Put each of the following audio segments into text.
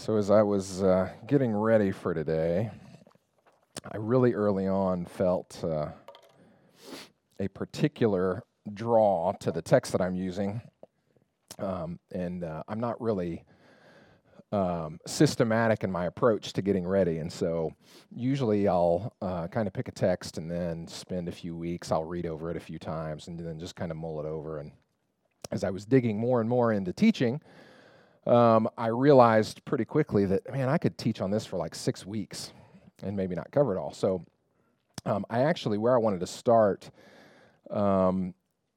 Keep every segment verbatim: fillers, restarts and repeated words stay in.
So as I was uh, getting ready for today, I really early on felt uh, a particular draw to the text that I'm using, um, and uh, I'm not really um, systematic in my approach to getting ready, and so usually I'll uh, kind of pick a text and then spend a few weeks, I'll read over it a few times, and then just kind of mull it over. And as I was digging more and more into teaching, Um, I realized pretty quickly that, man, I could teach on this for like six weeks and maybe not cover it all. So um, I actually, where I wanted to start um,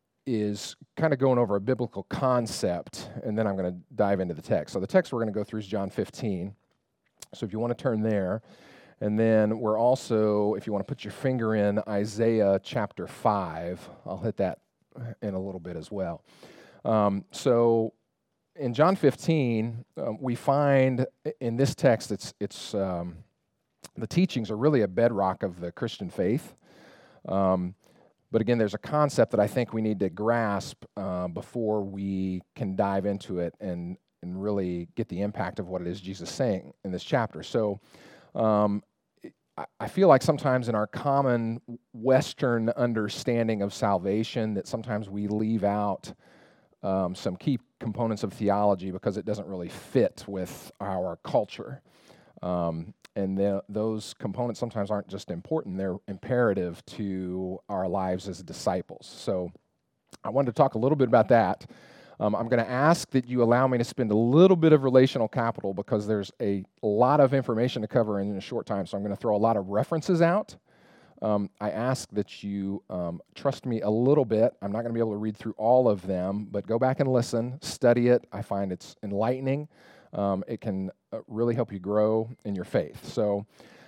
is kind of going over a biblical concept, and then I'm going to dive into the text. So the text we're going to go through is John fifteen. So if you want to turn there, and then we're also, if you want to put your finger in Isaiah chapter five, I'll hit that in a little bit as well. Um, so in John fifteen, um, we find in this text, it's it's um, the teachings are really a bedrock of the Christian faith. Um, but again, there's a concept that I think we need to grasp uh, before we can dive into it and and really get the impact of what it is Jesus is saying in this chapter. So um, I, I feel like sometimes in our common Western understanding of salvation that sometimes we leave out Um, some key components of theology because it doesn't really fit with our culture. Um, and the, those components sometimes aren't just important, they're imperative to our lives as disciples. So I wanted to talk a little bit about that. Um, I'm going to ask that you allow me to spend a little bit of relational capital because there's a lot of information to cover in a short time, so I'm going to throw a lot of references out. Um, I ask that you um, trust me a little bit. I'm not going to be able to read through all of them, but go back and listen, study it. I find it's enlightening. Um, it can uh, really help you grow in your faith. So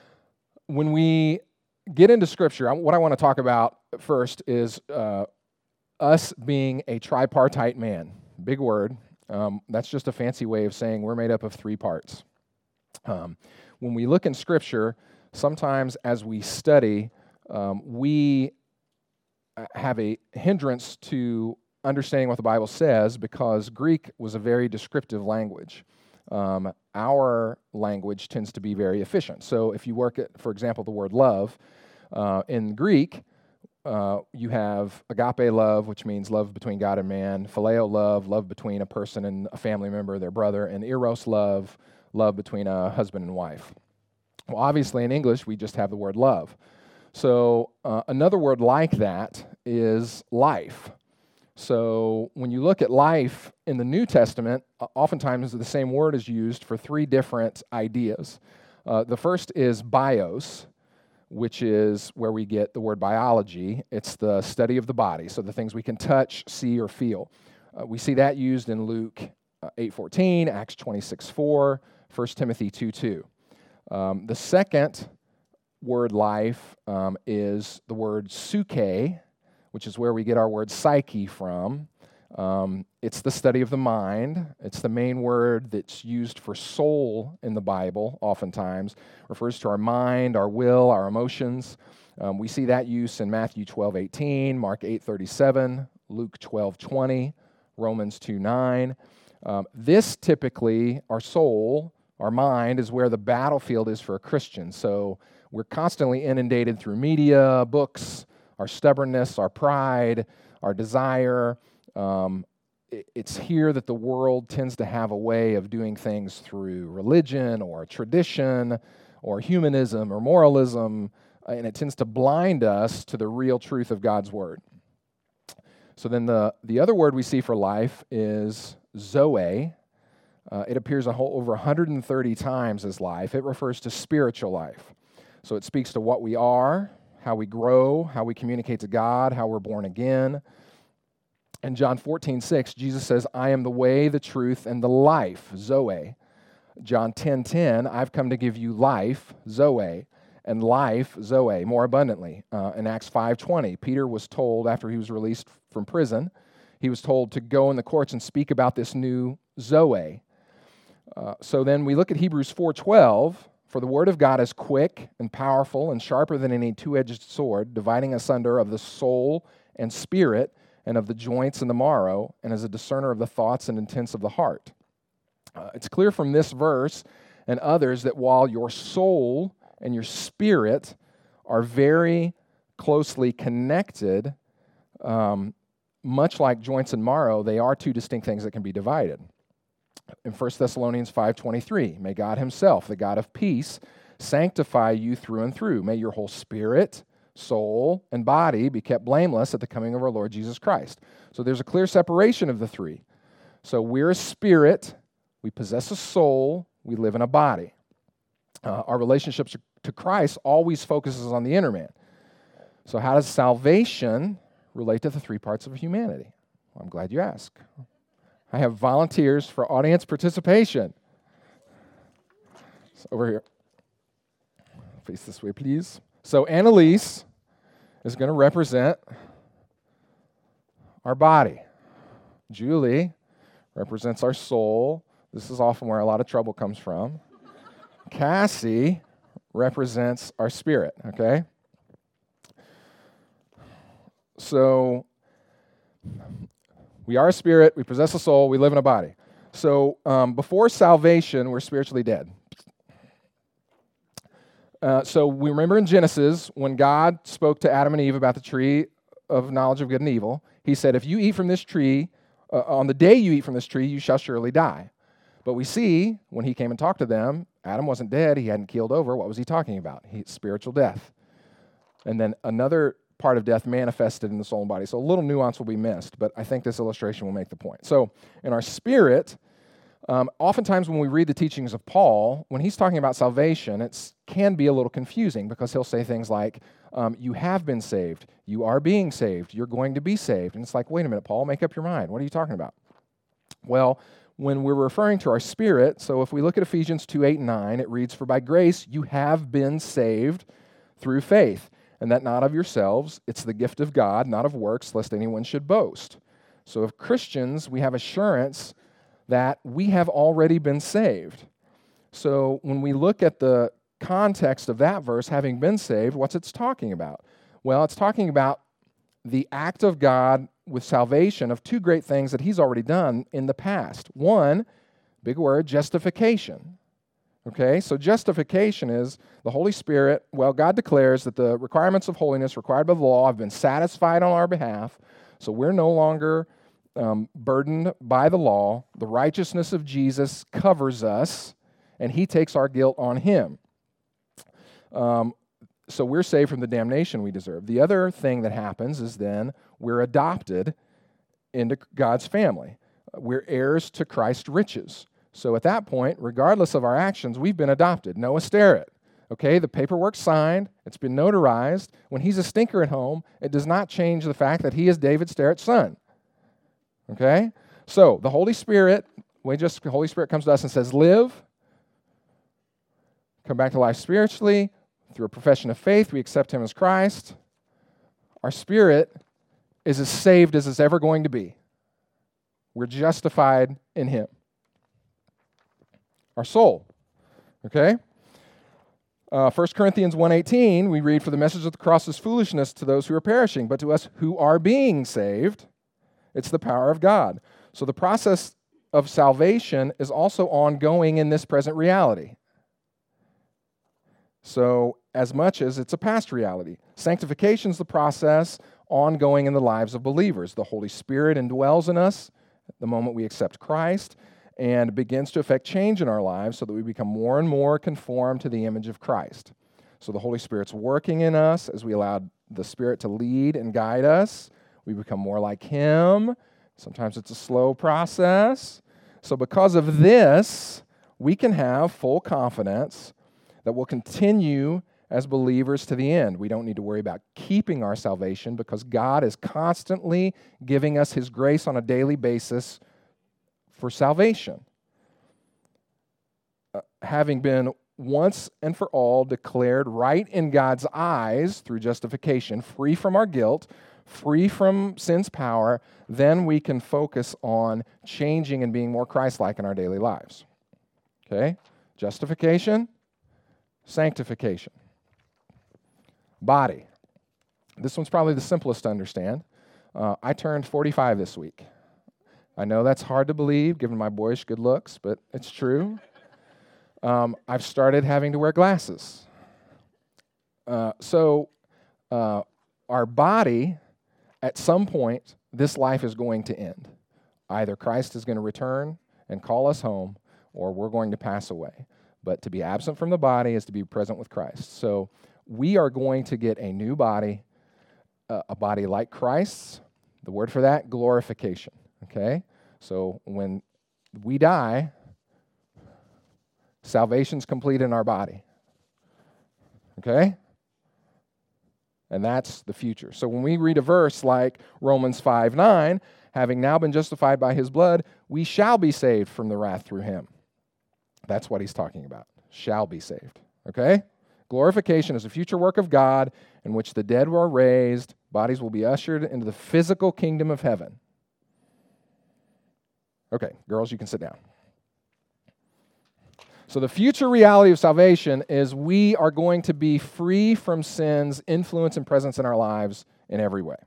when we get into Scripture, I, what I want to talk about first is uh, us being a tripartite man. Big word. Um, that's just a fancy way of saying we're made up of three parts. Um, when we look in Scripture, sometimes as we study, Um, we have a hindrance to understanding what the Bible says because Greek was a very descriptive language. Um, our language tends to be very efficient. So if you work at, for example, the word love, uh, in Greek, uh, you have agape love, which means love between God and man, phileo love, love between a person and a family member, their brother, and eros love, love between a husband and wife. Well, obviously in English, we just have the word love. So uh, another word like that is life. So when you look at life in the New Testament, uh, oftentimes the same word is used for three different ideas. Uh, the first is bios, which is where we get the word biology. It's the study of the body, so the things we can touch, see, or feel. Uh, we see that used in Luke uh, eight fourteen, Acts twenty-six four, First Timothy two two. Um, the second word life um, is the word psyche, which is where we get our word psyche from. Um, it's the study of the mind. It's the main word that's used for soul in the Bible, oftentimes. Refers to our mind, our will, our emotions. Um, we see that use in Matthew twelve eighteen, Mark eight thirty-seven, Luke twelve twenty, Romans two nine. Um, this typically, our soul, our mind, is where the battlefield is for a Christian. So we're constantly inundated through media, books, our stubbornness, our pride, our desire. Um, it's here that the world tends to have a way of doing things through religion or tradition or humanism or moralism, and it tends to blind us to the real truth of God's Word. So then the, the other word we see for life is Zoe. Uh, it appears a whole, over one hundred thirty times as life. It refers to spiritual life. So it speaks to what we are, how we grow, how we communicate to God, how we're born again. In John fourteen six, Jesus says, I am the way, the truth, and the life, Zoe. John ten ten, I've come to give you life, Zoe, and life, Zoe, more abundantly. Uh, in Acts five twenty, Peter was told after he was released from prison, he was told to go in the courts and speak about this new Zoe. Uh, so then we look at Hebrews four twelve, for the word of God is quick and powerful and sharper than any two-edged sword, dividing asunder of the soul and spirit and of the joints and the marrow, and is a discerner of the thoughts and intents of the heart. Uh, it's clear from this verse and others that while your soul and your spirit are very closely connected, um, much like joints and marrow, they are two distinct things that can be divided. In First Thessalonians five twenty-three, may God himself, the God of peace, sanctify you through and through. May your whole spirit, soul, and body be kept blameless at the coming of our Lord Jesus Christ. So there's a clear separation of the three. So we're a spirit, we possess a soul, we live in a body. Uh, our relationships to Christ always focuses on the inner man. So how does salvation relate to the three parts of humanity? Well, I'm glad you asked. I have volunteers for audience participation. So over here. Face this way, please. So Annalise is going to represent our body. Julie represents our soul. This is often where a lot of trouble comes from. Cassie represents our spirit, okay? So we are a spirit, we possess a soul, we live in a body. So um, before salvation, we're spiritually dead. Uh, so we remember in Genesis, when God spoke to Adam and Eve about the tree of knowledge of good and evil, he said, if you eat from this tree, uh, on the day you eat from this tree, you shall surely die. But we see, when he came and talked to them, Adam wasn't dead, he hadn't keeled over. What was he talking about? He, spiritual death. And then another part of death manifested in the soul and body. So a little nuance will be missed, but I think this illustration will make the point. So in our spirit, um, oftentimes when we read the teachings of Paul, when he's talking about salvation, it can be a little confusing because he'll say things like, um, you have been saved, you are being saved, you're going to be saved. And it's like, wait a minute, Paul, make up your mind. What are you talking about? Well, when we're referring to our spirit, so if we look at Ephesians two, eight, and nine, it reads, for by grace you have been saved through faith. And that not of yourselves, it's the gift of God, not of works, lest anyone should boast. So if Christians, we have assurance that we have already been saved. So when we look at the context of that verse, having been saved, what's it's talking about? Well, it's talking about the act of God with salvation of two great things that he's already done in the past. One, big word, justification. Okay, so justification is the Holy Spirit. Well, God declares that the requirements of holiness required by the law have been satisfied on our behalf, so we're no longer um, burdened by the law. The righteousness of Jesus covers us, and he takes our guilt on him. Um, so we're saved from the damnation we deserve. The other thing that happens is then we're adopted into God's family. We're heirs to Christ's riches. So at that point, regardless of our actions, we've been adopted. Noah Sterrett. Okay, the paperwork's signed. It's been notarized. When he's a stinker at home, it does not change the fact that he is David Sterrett's son. Okay? So the Holy Spirit, we just the Holy Spirit comes to us and says, live. Come back to life spiritually. Through a profession of faith, we accept him as Christ. Our spirit is as saved as it's ever going to be. We're justified in him. Our soul, okay? Uh, First Corinthians one eighteen, we read, for the message of the cross is foolishness to those who are perishing, but to us who are being saved, it's the power of God. So the process of salvation is also ongoing in this present reality. So as much as it's a past reality. Sanctification is the process ongoing in the lives of believers. The Holy Spirit indwells in us the moment we accept Christ, and begins to affect change in our lives so that we become more and more conformed to the image of Christ. So the Holy Spirit's working in us as we allow the Spirit to lead and guide us. We become more like him. Sometimes it's a slow process. So because of this, we can have full confidence that we'll continue as believers to the end. We don't need to worry about keeping our salvation because God is constantly giving us his grace on a daily basis for salvation. Uh, having been once and for all declared right in God's eyes through justification, free from our guilt, free from sin's power, then we can focus on changing and being more Christ-like in our daily lives. Okay? Justification, sanctification. Body. This one's probably the simplest to understand. Uh, I turned forty-five this week. I know that's hard to believe, given my boyish good looks, but it's true. Um, I've started having to wear glasses. Uh, so uh, our body, at some point, this life is going to end. Either Christ is going to return and call us home, or we're going to pass away. But to be absent from the body is to be present with Christ. So we are going to get a new body, uh, a body like Christ's. The word for that, glorification. Okay? So when we die, salvation's complete in our body. Okay? And that's the future. So when we read a verse like Romans five nine, having now been justified by his blood, we shall be saved from the wrath through him. That's what he's talking about. Shall be saved. Okay? Glorification is a future work of God in which the dead were raised, bodies will be ushered into the physical kingdom of heaven. Okay, girls, you can sit down. So the future reality of salvation is we are going to be free from sin's influence and presence in our lives in every way.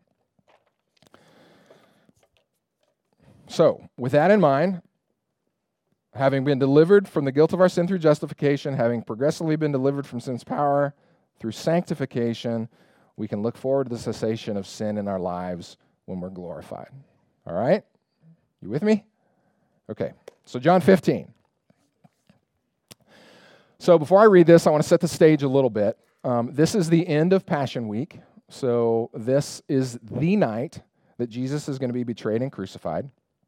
So, with that in mind, having been delivered from the guilt of our sin through justification, having progressively been delivered from sin's power through sanctification, we can look forward to the cessation of sin in our lives when we're glorified. All right? You with me? Okay, so John fifteen. So before I read this, I want to set the stage a little bit. Um, this is the end of Passion Week. So this is the night that Jesus is going to be betrayed and crucified.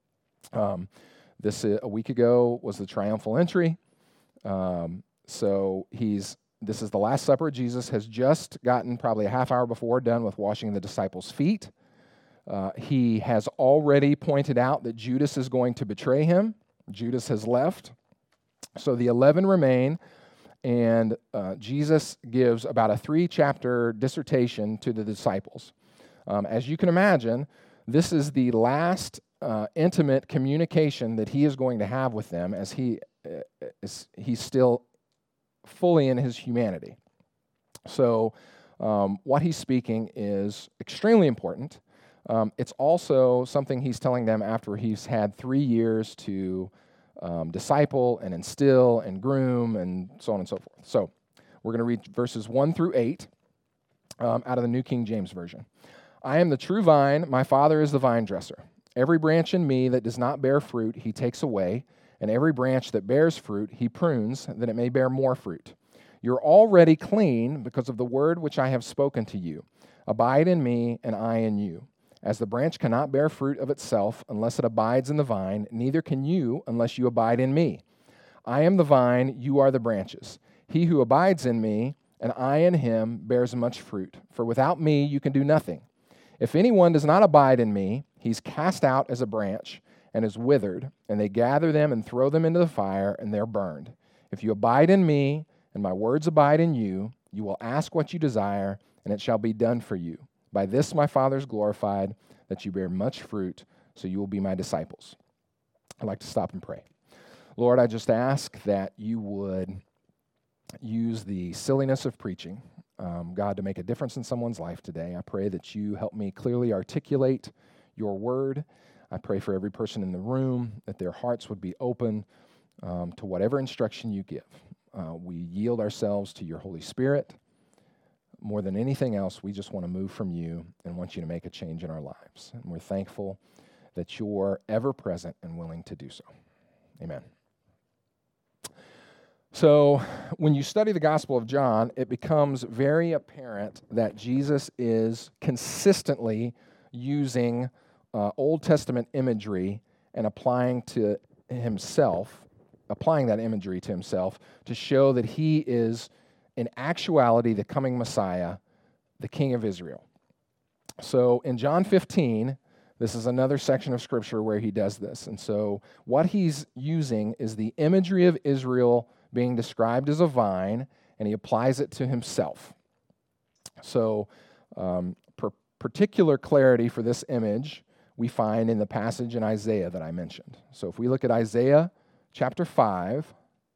Um, this uh, a week ago was the triumphal entry. Um, so he's this is the Last Supper. Jesus has just gotten probably a half hour before done with washing the disciples' feet. Uh, he has already pointed out that Judas is going to betray him. Judas has left. So the eleven remain. And uh, Jesus gives about a three-chapter dissertation to the disciples. Um, as you can imagine, this is the last uh, intimate communication that he is going to have with them as he uh, is he's still fully in his humanity. So um, what he's speaking is extremely important. Um, it's also something he's telling them after he's had three years to Um, disciple and instill and groom and so on and so forth. So we're going to read verses one through eight um, out of the New King James Version. I am the true vine, my Father is the vine dresser. Every branch in me that does not bear fruit, he takes away, and every branch that bears fruit, he prunes, that it may bear more fruit. You're already clean because of the word which I have spoken to you. Abide in me, and I in you. As the branch cannot bear fruit of itself unless it abides in the vine, neither can you unless you abide in me. I am the vine, you are the branches. He who abides in me, and I in him, bears much fruit. For without me you can do nothing. If anyone does not abide in me, he's cast out as a branch and is withered, and they gather them and throw them into the fire, and they're burned. If you abide in me, and my words abide in you, you will ask what you desire, and it shall be done for you. By this my Father is glorified, that you bear much fruit, so you will be my disciples. I'd like to stop and pray. Lord, I just ask that you would use the silliness of preaching, um, God, to make a difference in someone's life today. I pray that you help me clearly articulate your word. I pray for every person in the room, that their hearts would be open um, to whatever instruction you give. Uh, we yield ourselves to your Holy Spirit. More than anything else, we just want to move from you and want you to make a change in our lives. And we're thankful that you're ever present and willing to do so. Amen. So when you study the Gospel of John, it becomes very apparent that Jesus is consistently using uh, Old Testament imagery and applying to himself, applying that imagery to himself to show that he is in actuality the coming Messiah, the King of Israel. So in John fifteen, this is another section of Scripture where he does this. And so what he's using is the imagery of Israel being described as a vine, and he applies it to himself. So um, per particular clarity for this image we find in the passage in Isaiah that I mentioned. So if we look at Isaiah chapter five,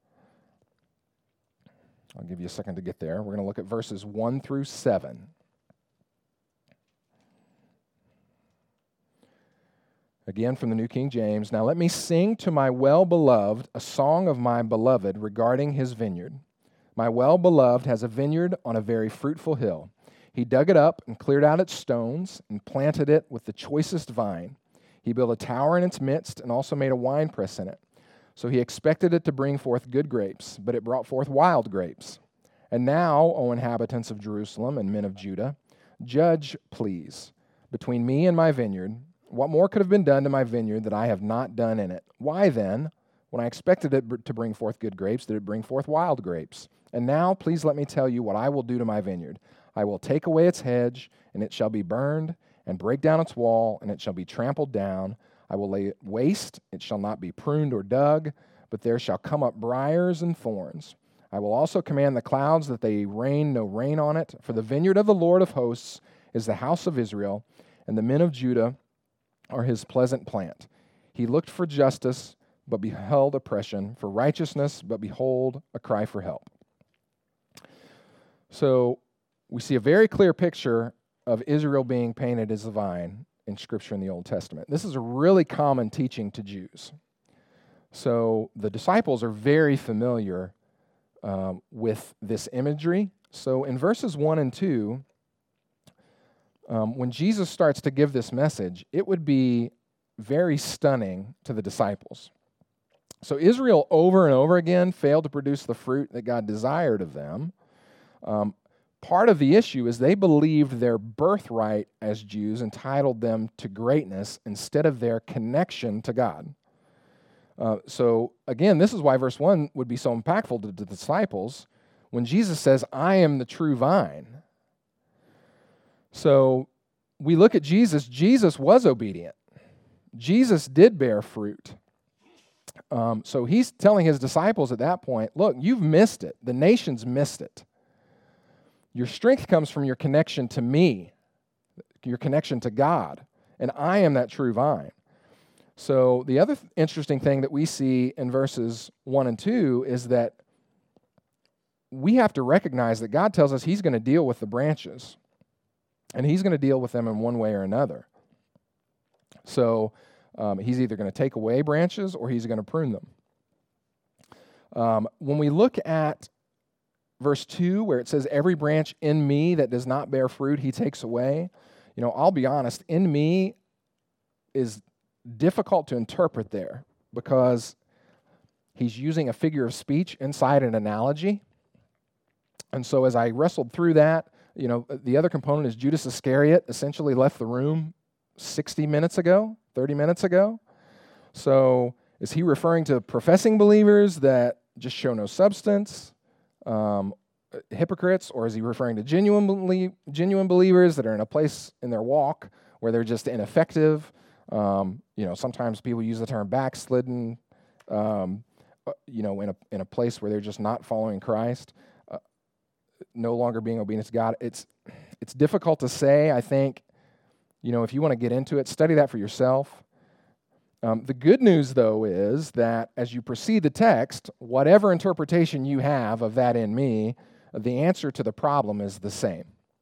I'll give you a second to get there. We're going to look at verses one through seven. Again from the New King James. Now let me sing to my well-beloved a song of my beloved regarding his vineyard. My well-beloved has a vineyard on a very fruitful hill. He dug it up and cleared out its stones and planted it with the choicest vine. He built a tower in its midst and also made a winepress in it. So he expected it to bring forth good grapes, but it brought forth wild grapes. And now, O inhabitants of Jerusalem and men of Judah, judge, please, between me and my vineyard. What more could have been done to my vineyard that I have not done in it? Why then, when I expected it to bring forth good grapes, did it bring forth wild grapes? And now, please let me tell you what I will do to my vineyard. I will take away its hedge, and it shall be burned, and break down its wall, and it shall be trampled down. I will lay it waste, it shall not be pruned or dug, but there shall come up briars and thorns. I will also command the clouds that they rain no rain on it, for the vineyard of the Lord of hosts is the house of Israel, and the men of Judah are his pleasant plant. He looked for justice, but beheld oppression, for righteousness, but behold, a cry for help. So we see a very clear picture of Israel being painted as a vine in Scripture in the Old Testament. This is a really common teaching to Jews. So the disciples are very familiar um, with this imagery. So in verses one and two, um, when Jesus starts to give this message, it would be very stunning to the disciples. So Israel over and over again failed to produce the fruit that God desired of them. Um, Part of the issue is they believed their birthright as Jews entitled them to greatness instead of their connection to God. Uh, so again, this is why verse one would be so impactful to the disciples when Jesus says, I am the true vine. So we look at Jesus. Jesus was obedient. Jesus did bear fruit. Um, so he's telling his disciples at that point, look, you've missed it. The nations missed it. Your strength comes from your connection to me, your connection to God, and I am that true vine. So the other th- interesting thing that we see in verses one and two is that we have to recognize that God tells us he's going to deal with the branches, and he's going to deal with them in one way or another. So um, he's either going to take away branches or he's going to prune them. Um, when we look at verse two, where it says, every branch in me that does not bear fruit, he takes away. You know, I'll be honest, in me is difficult to interpret there because he's using a figure of speech inside an analogy. And so as I wrestled through that, you know, the other component is Judas Iscariot essentially left the room sixty minutes ago, thirty minutes ago. So is he referring to professing believers that just show no substance? Um, hypocrites, or is he referring to genuinely genuine believers that are in a place in their walk where they're just ineffective? Um, you know, sometimes people use the term backslidden. Um, you know, in a in a place where they're just not following Christ, uh, no longer being obedient to God. It's it's difficult to say. I think, you know, if you want to get into it, study that for yourself. Um, the good news, though, is that as you proceed the text, whatever interpretation you have of that in me, the answer to the problem is the same.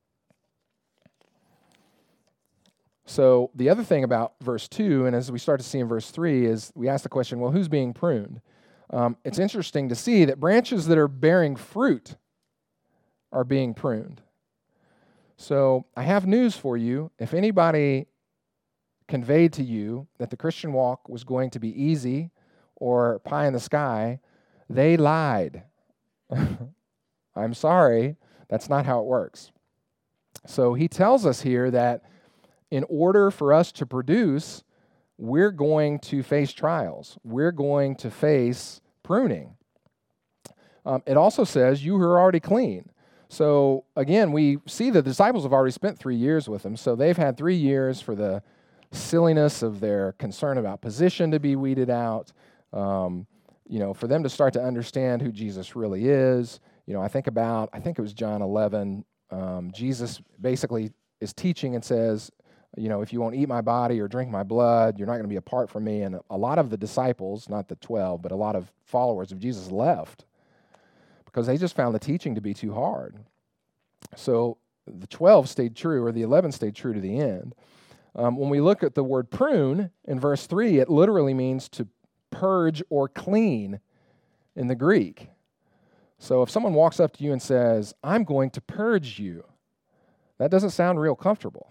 So the other thing about verse two, and as we start to see in verse three, is we ask the question, well, who's being pruned? Um, it's interesting to see that branches that are bearing fruit are being pruned. So I have news for you. If anybody conveyed to you that the Christian walk was going to be easy or pie in the sky, they lied. I'm sorry, that's not how it works. So he tells us here that in order for us to produce, we're going to face trials. We're going to face pruning. Um, it also says, you who are already clean. So again, we see the disciples have already spent three years with him, so they've had three years for the silliness of their concern about position to be weeded out, um, you know, for them to start to understand who Jesus really is. You know, I think about, I think it was John eleven, um, Jesus basically is teaching and says, you know, if you won't eat my body or drink my blood, you're not going to be apart from me. And a lot of the disciples, not the twelve, but a lot of followers of Jesus left because they just found the teaching to be too hard. So the twelve stayed true, or the eleven stayed true to the end. Um, when we look at the word prune in verse three, it literally means to purge or clean in the Greek. So if someone walks up to you and says, I'm going to purge you, that doesn't sound real comfortable.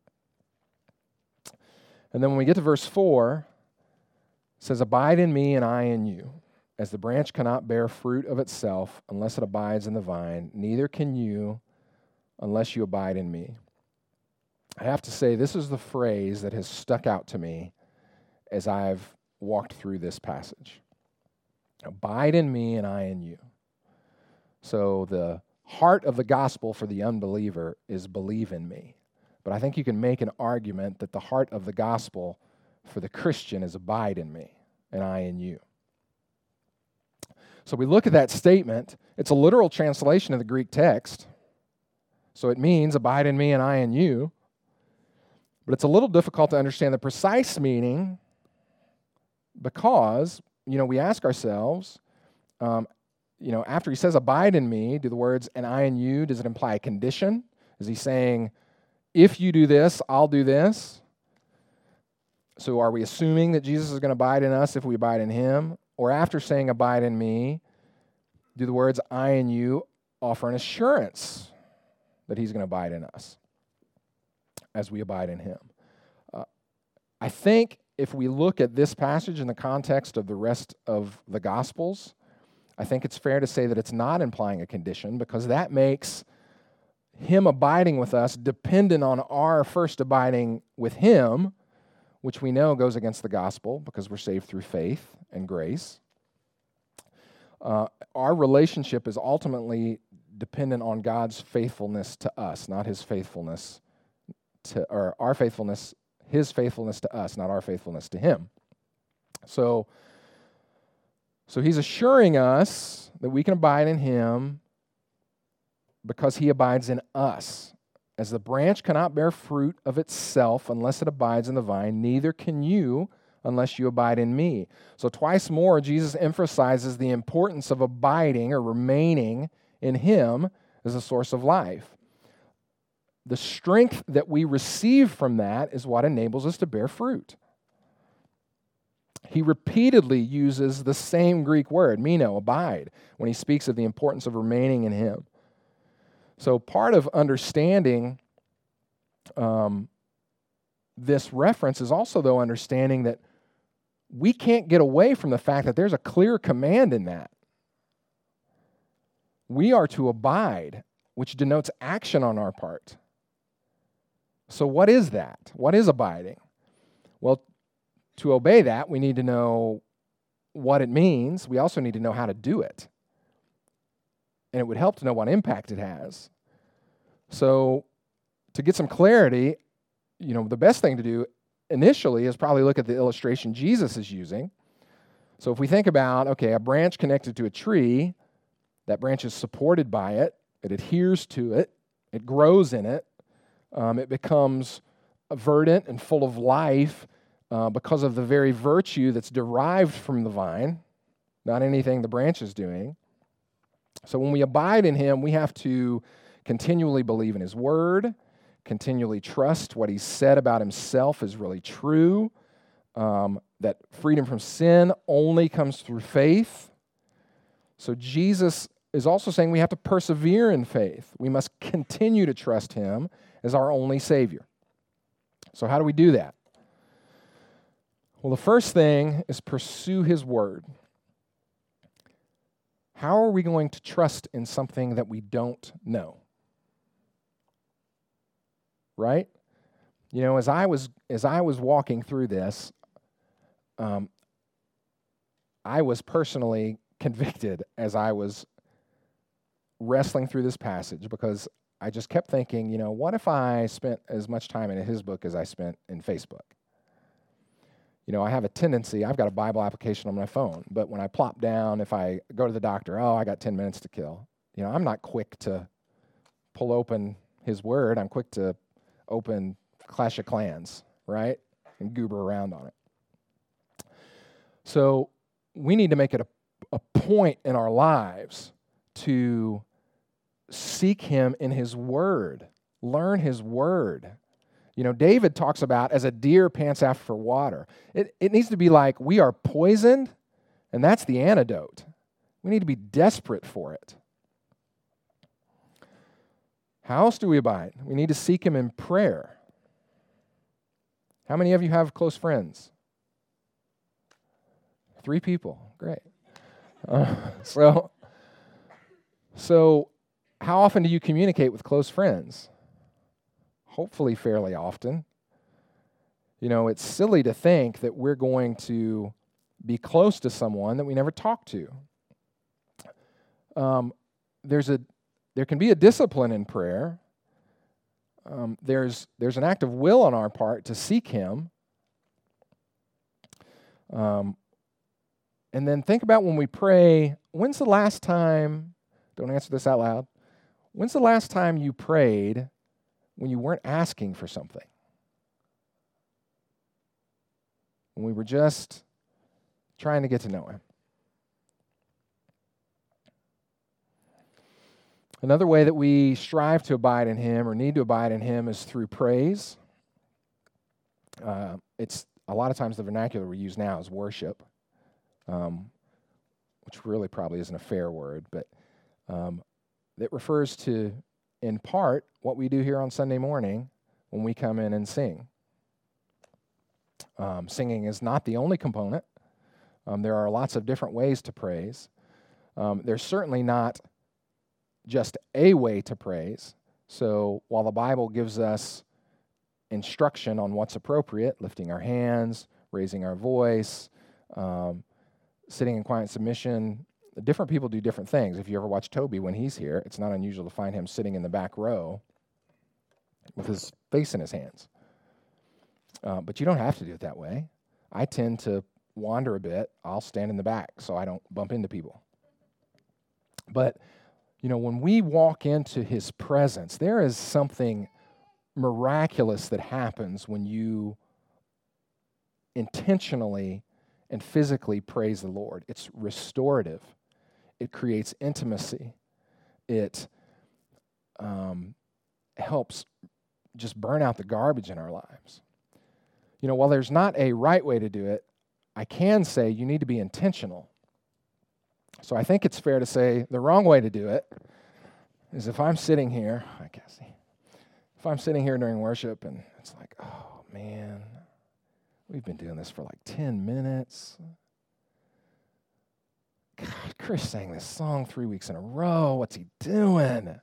And then when we get to verse four, it says, abide in me and I in you. As the branch cannot bear fruit of itself unless it abides in the vine, neither can you unless you abide in me. I have to say, this is the phrase that has stuck out to me as I've walked through this passage. Abide in me and I in you. So the heart of the gospel for the unbeliever is believe in me. But I think you can make an argument that the heart of the gospel for the Christian is abide in me and I in you. So we look at that statement. It's a literal translation of the Greek text. So it means abide in me and I in you. But it's a little difficult to understand the precise meaning because, you know, we ask ourselves, um, you know, after he says abide in me, do the words and I in you, does it imply a condition? Is he saying, if you do this, I'll do this? So are we assuming that Jesus is going to abide in us if we abide in him? Or after saying abide in me, do the words I in you offer an assurance that he's going to abide in us as we abide in him? Uh, I think if we look at this passage in the context of the rest of the Gospels, I think it's fair to say that it's not implying a condition because that makes him abiding with us dependent on our first abiding with him, which we know goes against the gospel because we're saved through faith and grace. Uh, our relationship is ultimately dependent on God's faithfulness to us, not his faithfulness to, or our faithfulness, his faithfulness to us, not our faithfulness to him. So, so he's assuring us that we can abide in him because he abides in us. As the branch cannot bear fruit of itself unless it abides in the vine, neither can you unless you abide in me. So twice more, Jesus emphasizes the importance of abiding or remaining in him as a source of life. The strength that we receive from that is what enables us to bear fruit. He repeatedly uses the same Greek word, meno, abide, when he speaks of the importance of remaining in him. So part of understanding um, this reference is also, though, understanding that we can't get away from the fact that there's a clear command in that. We are to abide, which denotes action on our part. So what is that? What is abiding? Well, to obey that, we need to know what it means. We also need to know how to do it. And it would help to know what impact it has. So to get some clarity, you know, the best thing to do initially is probably look at the illustration Jesus is using. So if we think about, okay, a branch connected to a tree, that branch is supported by it, it adheres to it, it grows in it, um, it becomes verdant and full of life uh, because of the very virtue that's derived from the vine, not anything the branch is doing. So when we abide in him, we have to continually believe in his word, continually trust what he said about himself is really true, um, that freedom from sin only comes through faith. So Jesus is also saying we have to persevere in faith. We must continue to trust him as our only Savior. So how do we do that? Well, the first thing is pursue his word. How are we going to trust in something that we don't know? Right? You know, as I was as I was walking through this, um, I was personally convicted as I was wrestling through this passage because I just kept thinking, you know, what if I spent as much time in his book as I spent in Facebook? You know, I have a tendency, I've got a Bible application on my phone, but when I plop down, if I go to the doctor, oh, I got ten minutes to kill. You know, I'm not quick to pull open his word. I'm quick to open Clash of Clans, right? And goober around on it. So we need to make it a, a point in our lives to seek him in his word, learn his word. You know, David talks about as a deer pants after water. It, it needs to be like we are poisoned, and that's the antidote. We need to be desperate for it. How else do we abide? We need to seek him in prayer. How many of you have close friends? Three people. Great. Uh, so, so how often do you communicate with close friends? Hopefully fairly often. You know, it's silly to think that we're going to be close to someone that we never talked to. Um, there's a there can be a discipline in prayer. Um, there's there's an act of will on our part to seek him. Um, and then think about when we pray, when's the last time, don't answer this out loud, when's the last time you prayed when you weren't asking for something? When we were just trying to get to know him. Another way that we strive to abide in him or need to abide in him is through praise. Uh, it's a lot of times the vernacular we use now is worship, um, which really probably isn't a fair word, but um, it refers to, in part, what we do here on Sunday morning when we come in and sing. Um, singing is not the only component. Um, there are lots of different ways to praise. Um, there's certainly not just a way to praise. So while the Bible gives us instruction on what's appropriate, lifting our hands, raising our voice, um, sitting in quiet submission, different people do different things. If you ever watch Toby when he's here, it's not unusual to find him sitting in the back row with his face in his hands. Uh, but you don't have to do it that way. I tend to wander a bit. I'll stand in the back so I don't bump into people. But, you know, when we walk into his presence, there is something miraculous that happens when you intentionally and physically praise the Lord. It's restorative. It creates intimacy. It um, helps just burn out the garbage in our lives. You know, while there's not a right way to do it, I can say you need to be intentional. So I think it's fair to say the wrong way to do it is if I'm sitting here, I can't see, if I'm sitting here during worship and it's like, oh man, we've been doing this for like ten minutes. God, Chris sang this song three weeks in a row. What's he doing?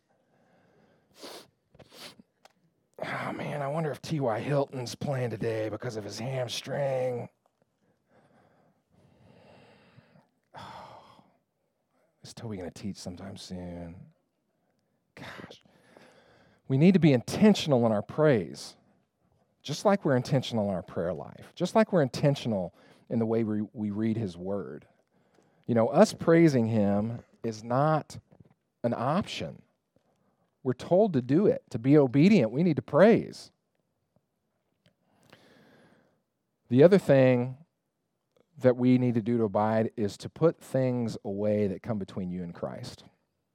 Oh man, I wonder if T Y. Hilton's playing today because of his hamstring. Oh, is Toby going to teach sometime soon? Gosh. We need to be intentional in our praise, just like we're intentional in our prayer life, just like we're intentional in the way we, we read his word. You know, us praising him is not an option. We're told to do it. To be obedient, we need to praise. The other thing that we need to do to abide is to put things away that come between you and Christ.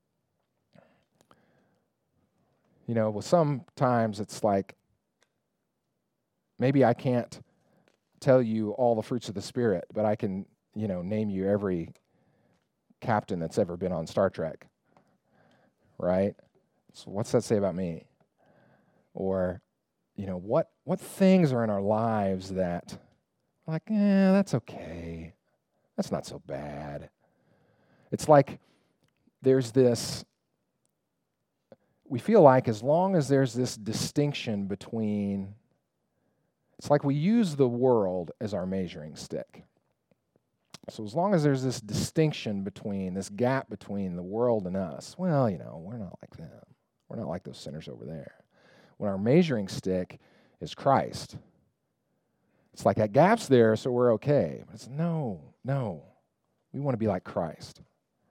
You know, well, sometimes it's like, maybe I can't tell you all the fruits of the Spirit, but I can, you know, name you every captain that's ever been on Star Trek, right? So what's that say about me? Or, you know, what what things are in our lives that, like, eh, that's okay. That's not so bad. It's like there's this, we feel like as long as there's this distinction between, it's like we use the world as our measuring stick. So as long as there's this distinction between, this gap between the world and us, well, you know, we're not like them. We're not like those sinners over there. When our measuring stick is Christ, it's like that gap's there, so we're okay. But it's no, no. We want to be like Christ.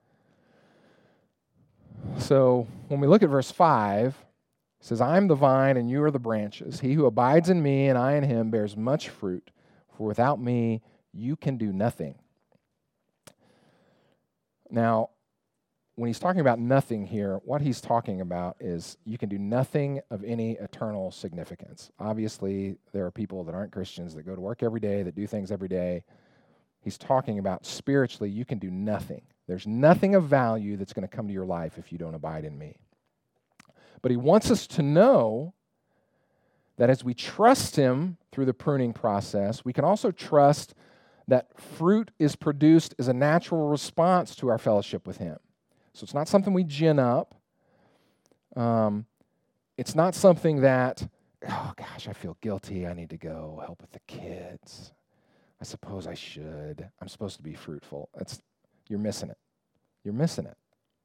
So when we look at verse five, it says, I am the vine and you are the branches. He who abides in me and I in him bears much fruit, for without me you can do nothing. Now, when he's talking about nothing here, what he's talking about is you can do nothing of any eternal significance. Obviously, there are people that aren't Christians that go to work every day, that do things every day. He's talking about spiritually, you can do nothing. There's nothing of value that's going to come to your life if you don't abide in me. But he wants us to know that as we trust him through the pruning process, we can also trust that fruit is produced as a natural response to our fellowship with him. So it's not something we gin up. Um, it's not something that, oh gosh, I feel guilty. I need to go help with the kids. I suppose I should. I'm supposed to be fruitful. That's, you're missing it. You're missing it.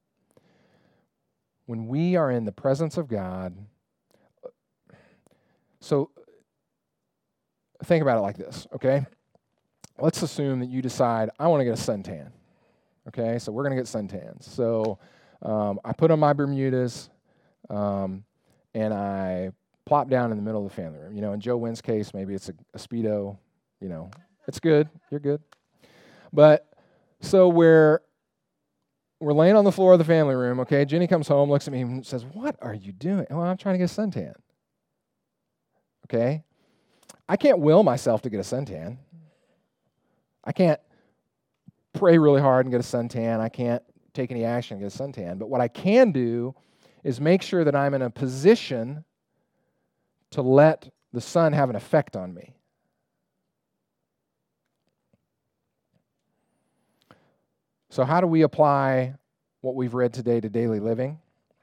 When we are in the presence of God, so think about it like this, okay? Let's assume that you decide, I want to get a suntan. Okay, so we're going to get suntans. So um, I put on my Bermudas, um, and I plop down in the middle of the family room. You know, in Joe Wynn's case, maybe it's a, a Speedo. You know, it's good. You're good. But so we're we're laying on the floor of the family room. Okay, Jenny comes home, looks at me, and says, "What are you doing?" Well, I'm trying to get a suntan. Okay, I can't will myself to get a suntan. I can't pray really hard and get a suntan. I can't take any action and get a suntan. But what I can do is make sure that I'm in a position to let the sun have an effect on me. So how do we apply what we've read today to daily living?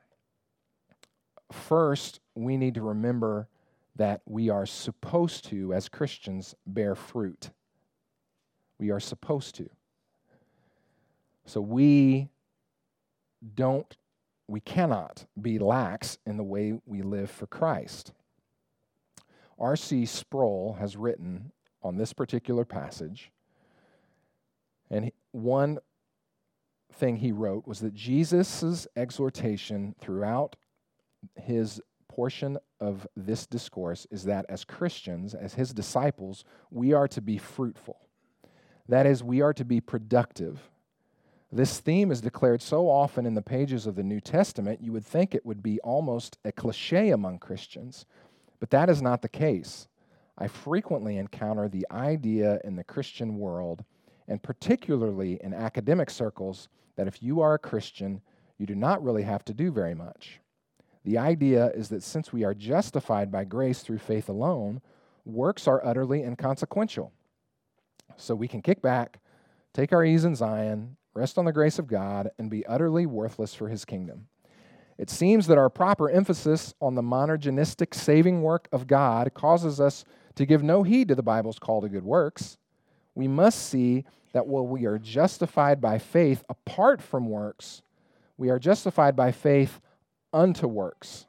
First, we need to remember that we are supposed to, as Christians, bear fruit. We are supposed to. So we don't, we cannot be lax in the way we live for Christ. R C Sproul has written on this particular passage, and one thing he wrote was that Jesus' exhortation throughout his portion of this discourse is that as Christians, as his disciples, we are to be fruitful. That is, we are to be productive. This theme is declared so often in the pages of the New Testament, you would think it would be almost a cliche among Christians, but that is not the case. I frequently encounter the idea in the Christian world, and particularly in academic circles, that if you are a Christian, you do not really have to do very much. The idea is that since we are justified by grace through faith alone, works are utterly inconsequential. So we can kick back, take our ease in Zion, rest on the grace of God, and be utterly worthless for his kingdom. It seems that our proper emphasis on the monergistic saving work of God causes us to give no heed to the Bible's call to good works. We must see that while we are justified by faith apart from works, we are justified by faith unto works.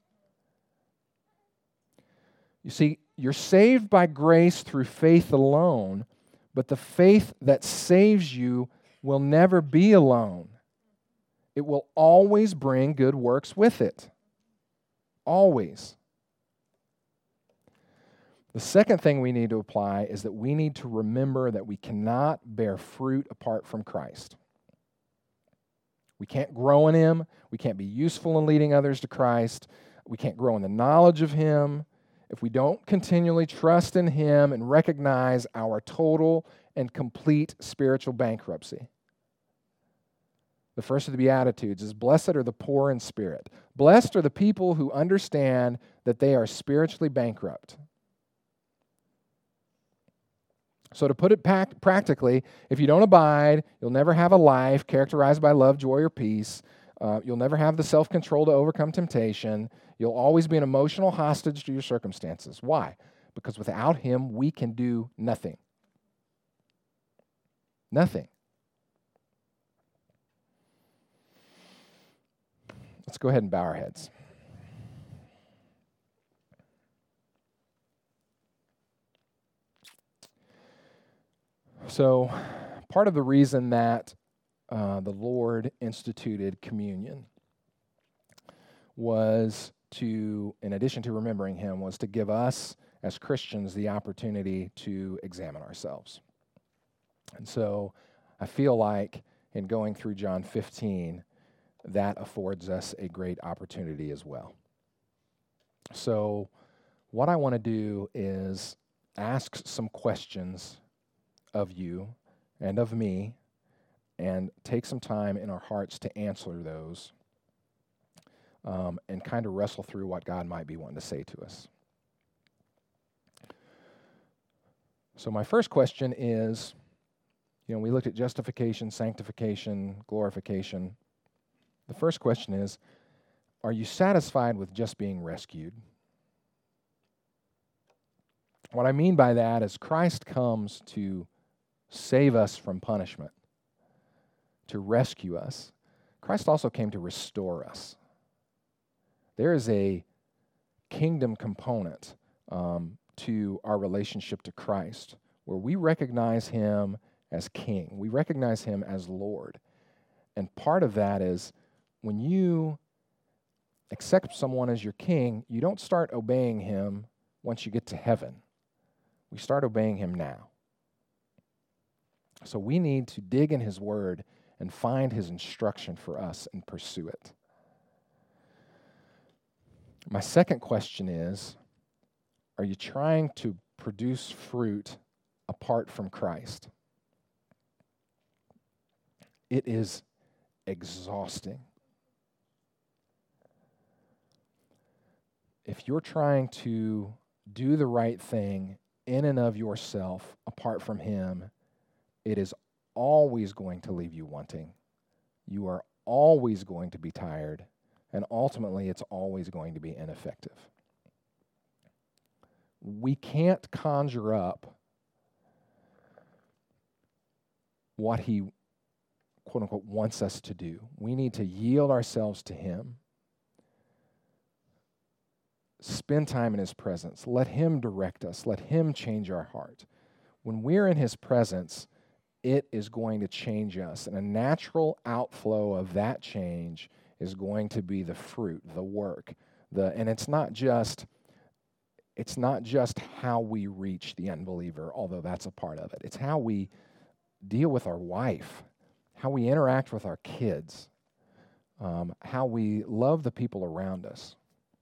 You see, you're saved by grace through faith alone, but the faith that saves you will never be alone. It will always bring good works with it. Always. The second thing we need to apply is that we need to remember that we cannot bear fruit apart from Christ. We can't grow in him. We can't be useful in leading others to Christ. We can't grow in the knowledge of him if we don't continually trust in him and recognize our total and complete spiritual bankruptcy. The first of the Beatitudes is, blessed are the poor in spirit. Blessed are the people who understand that they are spiritually bankrupt. So to put it pac- practically, if you don't abide, you'll never have a life characterized by love, joy, or peace. Uh, you'll never have the self-control to overcome temptation. You'll always be an emotional hostage to your circumstances. Why? Because without him, we can do nothing. Nothing. Let's go ahead and bow our heads. So, part of the reason that uh, the Lord instituted communion was to, in addition to remembering him, was to give us as Christians the opportunity to examine ourselves. And so, I feel like in going through John fifteen, that affords us a great opportunity as well. So what I want to do is ask some questions of you and of me and take some time in our hearts to answer those um, and kind of wrestle through what God might be wanting to say to us. So my first question is, you know, we looked at justification, sanctification, glorification. The first question is, are you satisfied with just being rescued? What I mean by that is Christ comes to save us from punishment, to rescue us. Christ also came to restore us. There is a kingdom component um, to our relationship to Christ, where we recognize him as king. We recognize him as Lord. And part of that is when you accept someone as your king, you don't start obeying him once you get to heaven. We start obeying him now. So we need to dig in his word and find his instruction for us and pursue it. My second question is, are you trying to produce fruit apart from Christ? It is exhausting. If you're trying to do the right thing in and of yourself apart from him, it is always going to leave you wanting. You are always going to be tired, and ultimately it's always going to be ineffective. We can't conjure up what he, quote unquote, wants us to do. We need to yield ourselves to him. Spend time in his presence. Let him direct us. Let him change our heart. When we're in his presence, it is going to change us. And a natural outflow of that change is going to be the fruit, the work. The, and it's not just, it's not just how we reach the unbeliever, although that's a part of it. It's how we deal with our wife, how we interact with our kids, um, how we love the people around us.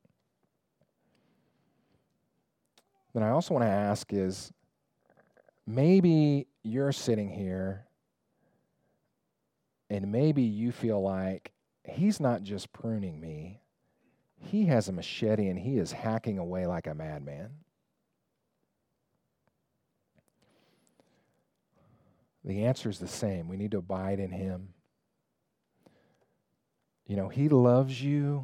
Then I also want to ask is, maybe you're sitting here and maybe you feel like he's not just pruning me, he has a machete and he is hacking away like a madman. The answer is the same. We need to abide in him. You know, he loves you.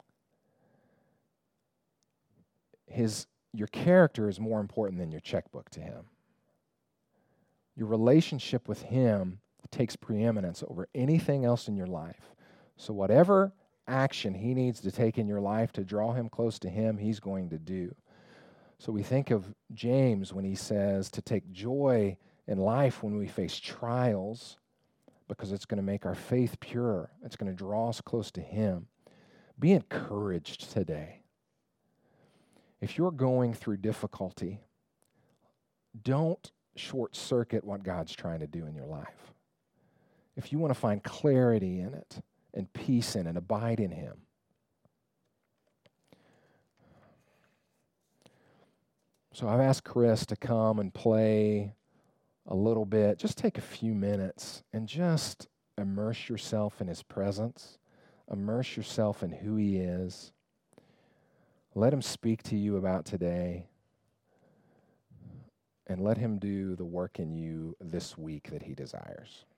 His Your character is more important than your checkbook to him. Your relationship with him takes preeminence over anything else in your life. So whatever action he needs to take in your life to draw him close to him, he's going to do. So we think of James when he says to take joy in life when we face trials, because it's going to make our faith pure. It's going to draw us close to him. Be encouraged today. If you're going through difficulty, don't short circuit what God's trying to do in your life. If you want to find clarity in it and peace in it, abide in him. So I've asked Chris to come and play a little bit. Just take a few minutes and just immerse yourself in his presence. Immerse yourself in who he is. Let him speak to you about today. And let him do the work in you this week that he desires.